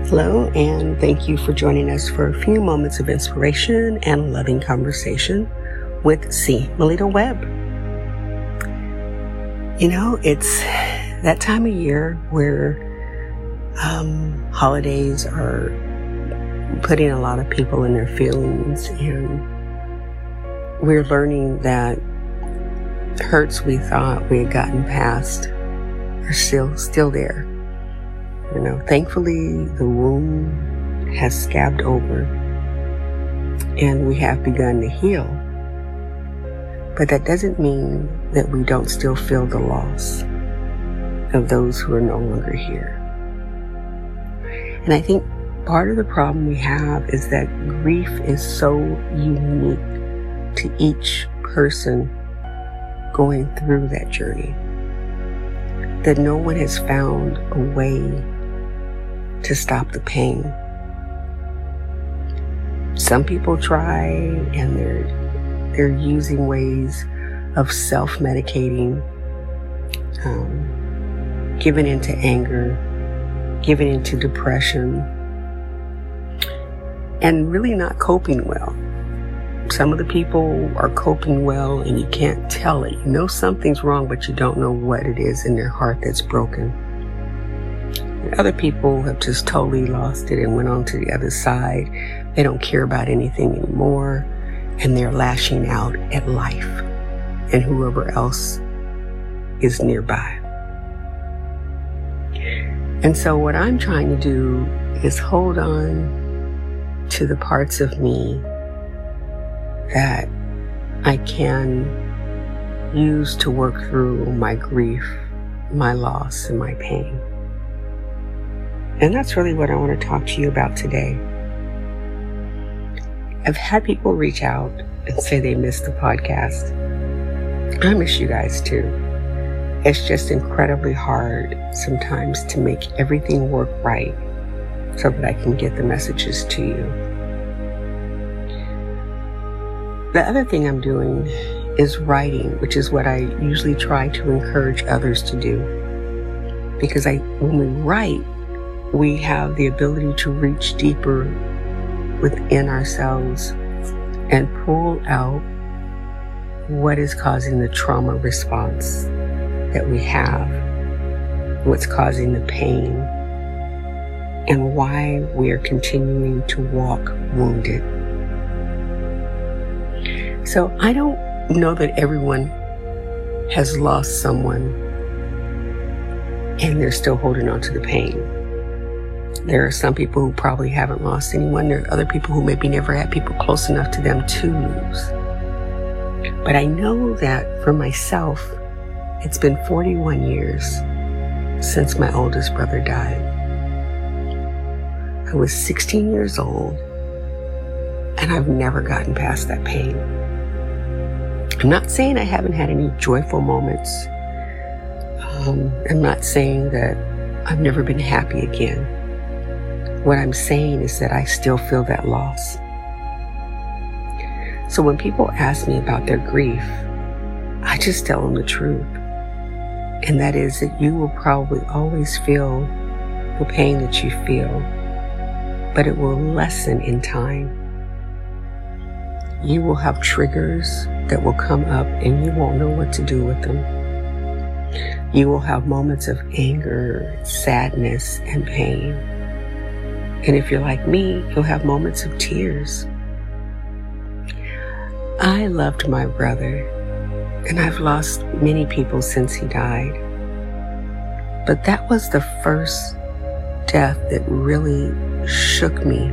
Hello, and thank you for joining us for a few moments of inspiration and loving conversation with C. Melita Webb. You know, it's that time of year where holidays are putting a lot of people in their feelings, and we're learning that hurts we thought we had gotten past are still there. You know, thankfully the wound has scabbed over and we have begun to heal. But that doesn't mean that we don't still feel the loss of those who are no longer here. And I think part of the problem we have is that grief is so unique to each person going through that journey that no one has found a way to stop the pain. Some people try, and they're using ways of self-medicating, giving into anger, giving into depression, and really not coping well. Some of the people are coping well and you can't tell it. You know something's wrong, but you don't know what it is in their heart that's broken. And other people have just totally lost it and went on to the other side. They don't care about anything anymore, and they're lashing out at life and whoever else is nearby. And so what I'm trying to do is hold on to the parts of me that I can use to work through my grief, my loss, and my pain. And that's really what I want to talk to you about today. I've had people reach out and say they missed the podcast. I miss you guys too. It's just incredibly hard sometimes to make everything work right so that I can get the messages to you. The other thing I'm doing is writing, which is what I usually try to encourage others to do. Because when we write, we have the ability to reach deeper within ourselves and pull out what is causing the trauma response that we have, what's causing the pain, and why we are continuing to walk wounded. So I don't know that everyone has lost someone and they're still holding on to the pain. There are some people who probably haven't lost anyone. There are other people who maybe never had people close enough to them to lose. But I know that for myself, it's been 41 years since my oldest brother died. I was 16 years old, and I've never gotten past that pain. I'm not saying I haven't had any joyful moments. I'm not saying that I've never been happy again. What I'm saying is that I still feel that loss. So when people ask me about their grief, I just tell them the truth. And that is that you will probably always feel the pain that you feel, but it will lessen in time. You will have triggers that will come up and you won't know what to do with them. You will have moments of anger, sadness, and pain. And if you're like me, you'll have moments of tears. I loved my brother, and I've lost many people since he died. But that was the first death that really shook me.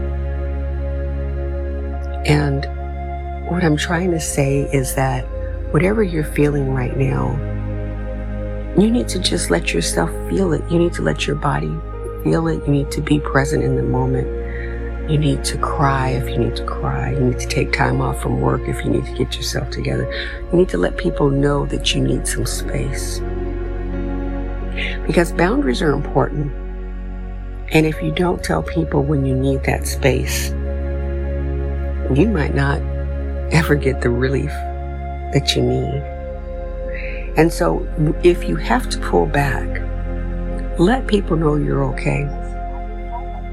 And what I'm trying to say is that whatever you're feeling right now, you need to just let yourself feel it. You need to let your body feel it. You need to be present in the moment. You need to cry if you need to cry. You need to take time off from work if you need to get yourself together. You need to let people know that you need some space. Because boundaries are important. And if you don't tell people when you need that space, you might not ever get the relief that you need. And so if you have to pull back, let people know you're okay.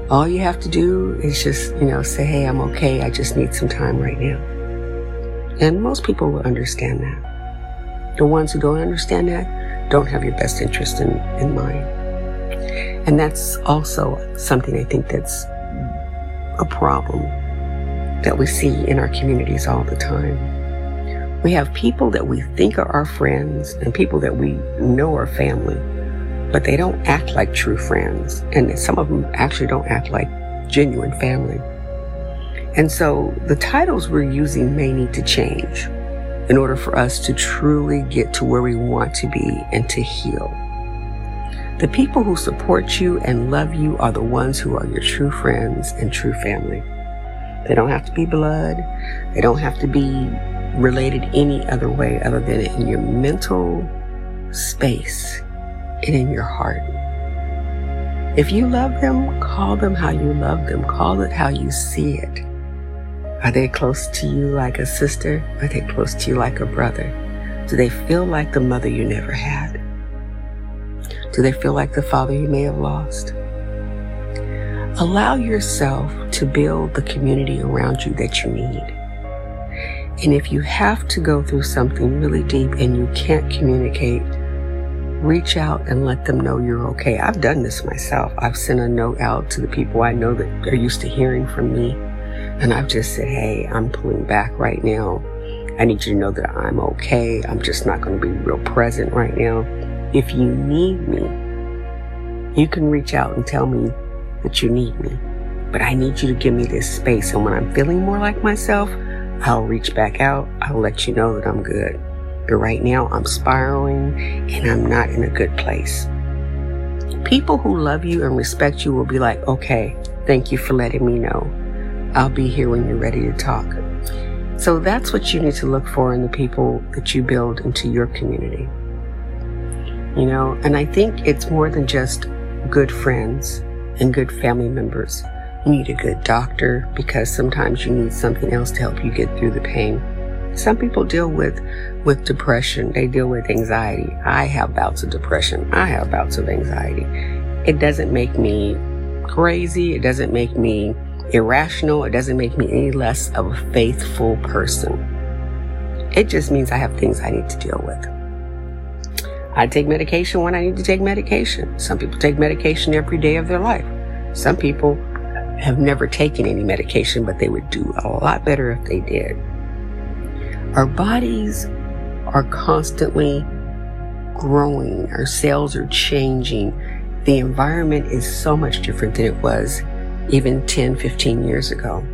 All you have to do is just, say, hey, I'm okay. I just need some time right now. And most people will understand that. The ones who don't understand that don't have your best interest in mind. And that's also something I think that's a problem that we see in our communities all the time. We have people that we think are our friends and people that we know are family, but they don't act like true friends. And some of them actually don't act like genuine family. And so the titles we're using may need to change in order for us to truly get to where we want to be and to heal. The people who support you and love you are the ones who are your true friends and true family. They don't have to be blood. They don't have to be related any other way other than in your mental space and in your heart. If you love them, call them how you love them. Call it how you see it. Are they close to you like a sister? Are they close to you like a brother? Do they feel like the mother you never had? Do they feel like the father you may have lost? Allow yourself to build the community around you that you need. And if you have to go through something really deep and you can't communicate, reach out and let them know you're okay. I've done this myself. I've sent a note out to the people I know that are used to hearing from me. And I've just said, hey, I'm pulling back right now. I need you to know that I'm okay. I'm just not going to be real present right now. If you need me, you can reach out and tell me that you need me. But I need you to give me this space. And when I'm feeling more like myself, I'll reach back out. I'll let you know that I'm good. But right now I'm spiraling and I'm not in a good place. People who love you and respect you will be like, okay, thank you for letting me know. I'll be here when you're ready to talk. So that's what you need to look for in the people that you build into your community. And I think it's more than just good friends and good family members. You need a good doctor because sometimes you need something else to help you get through the pain. Some people deal with depression. They deal with anxiety. I have bouts of depression. I have bouts of anxiety. It doesn't make me crazy. It doesn't make me irrational. It doesn't make me any less of a faithful person. It just means I have things I need to deal with. I take medication when I need to take medication. Some people take medication every day of their life. Some people have never taken any medication, but they would do a lot better if they did. Our bodies are constantly growing. Our cells are changing. The environment is so much different than it was even 10, 15 years ago.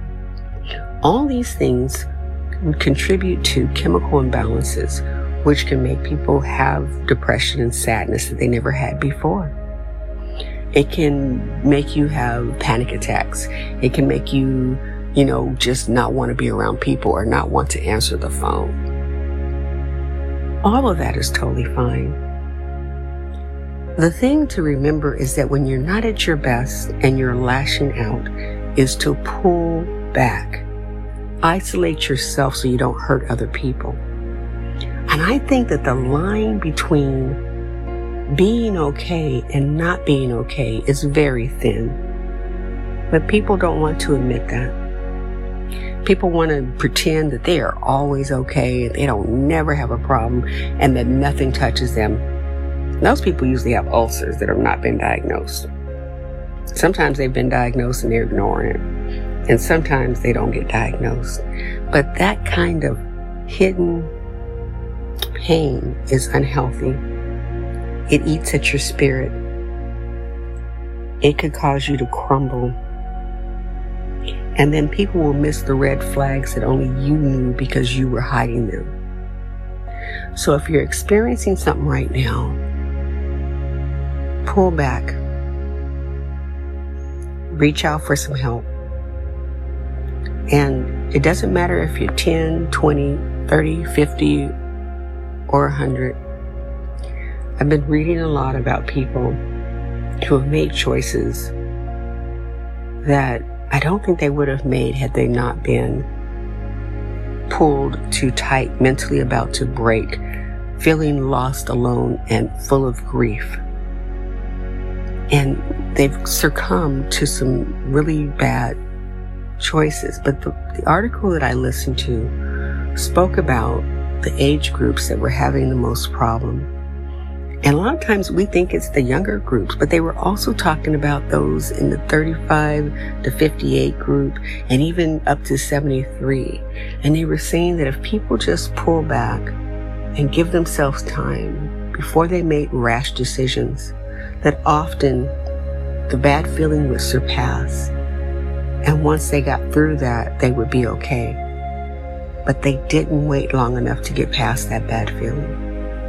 All these things contribute to chemical imbalances, which can make people have depression and sadness that they never had before. It can make you have panic attacks. It can make you, just not want to be around people or not want to answer the phone. All of that is totally fine. The thing to remember is that when you're not at your best and you're lashing out is to pull back. Isolate yourself so you don't hurt other people. And I think that the line between being okay and not being okay is very thin. But people don't want to admit that. People want to pretend that they are always okay and they don't never have a problem and that nothing touches them. Those people usually have ulcers that have not been diagnosed. Sometimes they've been diagnosed and they're ignoring it. And sometimes they don't get diagnosed. But that kind of hidden pain is unhealthy. It eats at your spirit. It could cause you to crumble. And then people will miss the red flags that only you knew because you were hiding them. So if you're experiencing something right now, pull back. Reach out for some help. And it doesn't matter if you're 10, 20, 30, 50, or 100. I've been reading a lot about people who have made choices that I don't think they would have made had they not been pulled too tight, mentally about to break, feeling lost, alone, and full of grief. and they've succumbed to some really bad choices. But the article that I listened to spoke about the age groups that were having the most problem. And a lot of times we think it's the younger groups, but they were also talking about those in the 35 to 58 group and even up to 73. And they were saying that if people just pull back and give themselves time before they make rash decisions, that often the bad feeling would surpass. And once they got through that, they would be okay. But they didn't wait long enough to get past that bad feeling.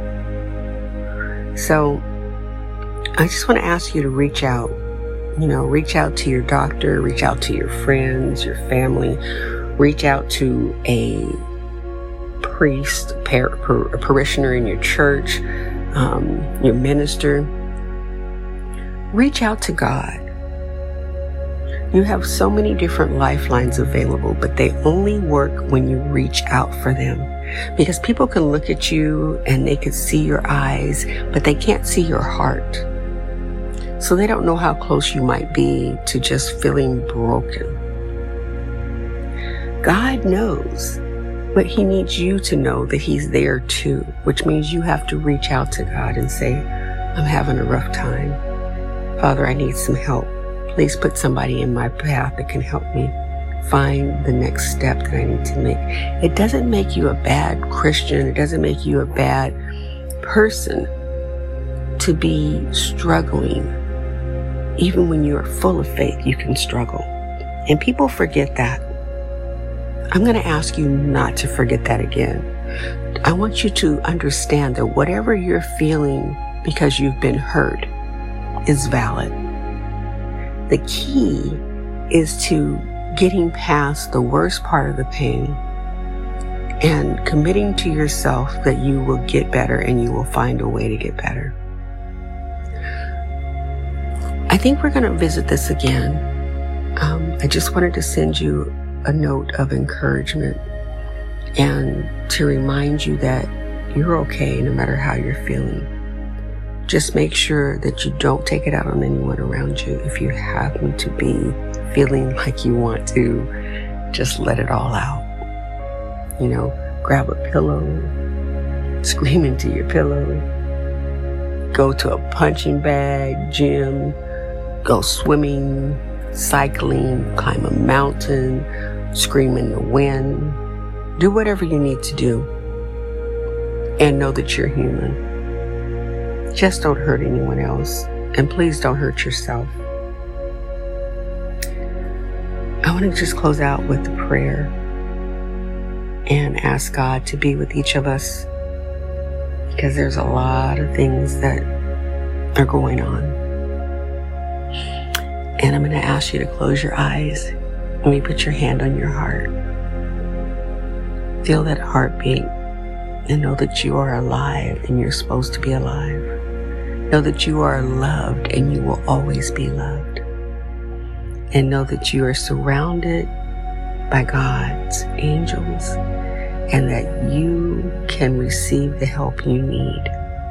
So I just want to ask you to reach out, reach out to your doctor, reach out to your friends, your family, reach out to a priest, a parishioner in your church, your minister. Reach out to God. You have so many different lifelines available, but they only work when you reach out for them. Because people can look at you and they can see your eyes, but they can't see your heart. So they don't know how close you might be to just feeling broken. God knows, but He needs you to know that He's there too, which means you have to reach out to God and say, I'm having a rough time. Father, I need some help. Please put somebody in my path that can help me find the next step that I need to make. It doesn't make you a bad Christian. It doesn't make you a bad person to be struggling. Even when you are full of faith, you can struggle. And people forget that. I'm going to ask you not to forget that again. I want you to understand that whatever you're feeling because you've been hurt is valid. The key is to getting past the worst part of the pain and committing to yourself that you will get better and you will find a way to get better. I think we're going to visit this again. I just wanted to send you a note of encouragement and to remind you that you're okay no matter how you're feeling. Just make sure that you don't take it out on anyone around you. If you happen to be feeling like you want to, just let it all out. Grab a pillow, scream into your pillow, go to a punching bag, gym, go swimming, cycling, climb a mountain, scream in the wind. Do whatever you need to do and know that you're human. Just don't hurt anyone else, and please don't hurt yourself. I want to just close out with a prayer and ask God to be with each of us, because there's a lot of things that are going on. And I'm going to ask you to close your eyes and maybe put your hand on your heart. Feel that heartbeat and know that you are alive and you're supposed to be alive. Know that you are loved and you will always be loved. And know that you are surrounded by God's angels and that you can receive the help you need.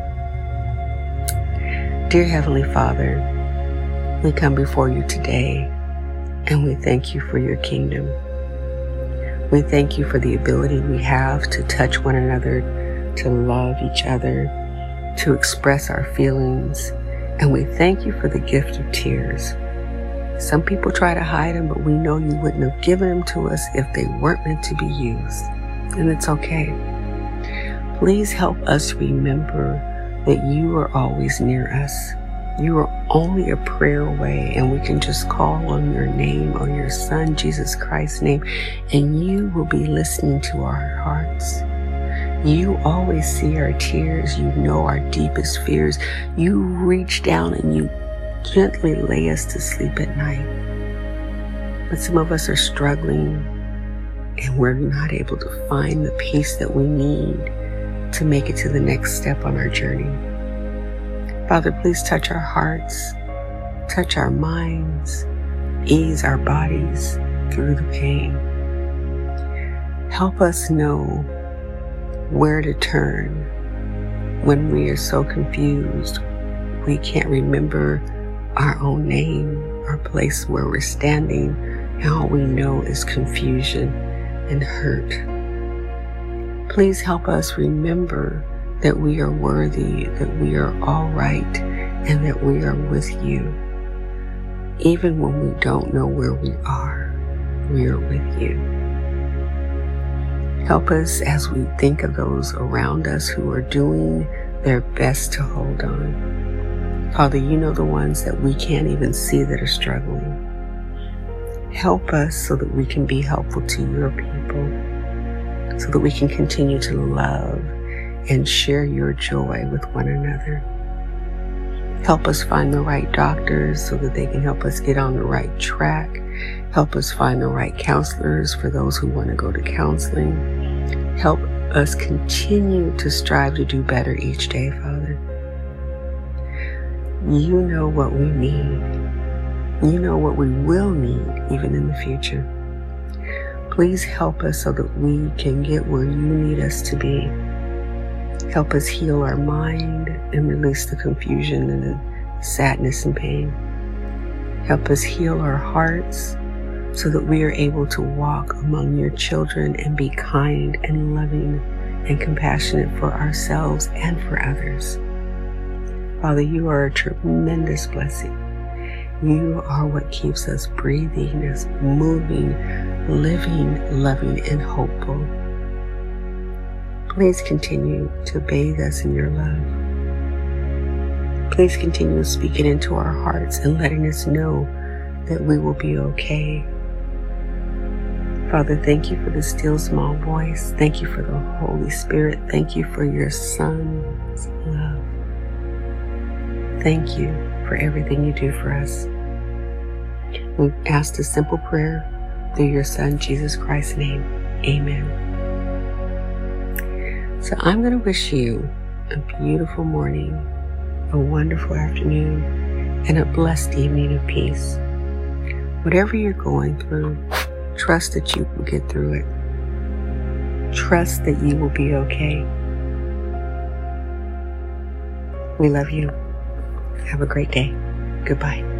Dear Heavenly Father, we come before you today and we thank you for your kingdom. We thank you for the ability we have to touch one another, to love each other, to express our feelings, and we thank you for the gift of tears. Some people try to hide them, but we know you wouldn't have given them to us if they weren't meant to be used, and it's okay. Please help us remember that you are always near us. You are only a prayer away, and we can just call on your name or your Son, Jesus Christ's name, and you will be listening to our hearts. You always see our tears. You know our deepest fears. You reach down and you gently lay us to sleep at night. But some of us are struggling and we're not able to find the peace that we need to make it to the next step on our journey. Father, please touch our hearts, touch our minds, ease our bodies through the pain. Help us know where to turn when we are so confused we can't remember our own name, our place where we're standing, and all we know is confusion and hurt. Please help us remember that we are worthy, that we are all right, and that we are with you. Even when we don't know where we are with you. Help us as we think of those around us who are doing their best to hold on. Father, you know the ones that we can't even see that are struggling. Help us so that we can be helpful to your people, so that we can continue to love and share your joy with one another. Help us find the right doctors so that they can help us get on the right track. Help us find the right counselors for those who want to go to counseling. Help us continue to strive to do better each day, Father. You know what we need. You know what we will need even in the future. Please help us so that we can get where you need us to be. Help us heal our mind and release the confusion and the sadness and pain. Help us heal our hearts so that we are able to walk among your children and be kind and loving and compassionate for ourselves and for others. Father, you are a tremendous blessing. You are what keeps us breathing, us moving, living, loving, and hopeful. Please continue to bathe us in your love. Please continue speaking into our hearts and letting us know that we will be okay. Father, thank you for the still small voice. Thank you for the Holy Spirit. Thank you for your Son's love. Thank you for everything you do for us. We ask a simple prayer through your Son, Jesus Christ's name. Amen. So I'm going to wish you a beautiful morning, a wonderful afternoon, and a blessed evening of peace. Whatever you're going through, trust that you will get through it. Trust that you will be okay. We love you. Have a great day. Goodbye.